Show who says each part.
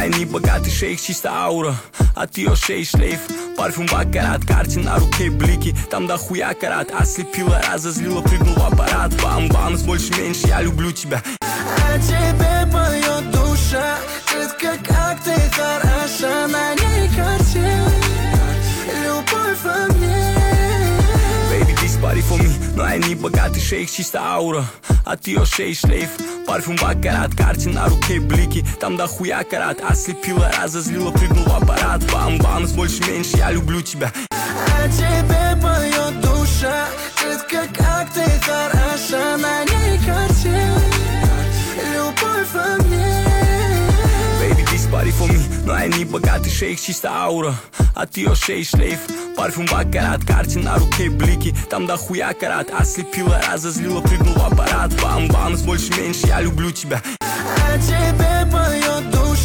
Speaker 1: они богатый шейх, чисто аура. От ее шеи шлейф, парфюм бакарат, карте на руке блики, там дохуя карат. Ослепила, разозлила, прыгнул в аппарат. Бам-бам, с больше-меньше, я люблю тебя.
Speaker 2: А тебе поет душа, детка, как ты хороша. На ней картина, любовь во мне.
Speaker 1: Baby, this body for me. Но они богатый шейх, чисто аура. От ее шеи шлейф, парфюм бакарат, карте на руке блики, там дохуя карат. Ослепила, разозлила, прыгнул в аппарат. Бам-бам, с больше-меньше, я люблю тебя.
Speaker 2: А тебе поет душа, детка, как ты хороша. На ней картина, любовь во мне.
Speaker 1: Baby, this body for me. Но они богатый шейх, чисто аура. От ее шеи шлейф, парфюм бакарат, карте на руке блики, там дохуя карат. Ослепила, разозлила, прыгнул в аппарат. Бам-бам, с больше-меньше, я люблю тебя.
Speaker 2: А тебе поет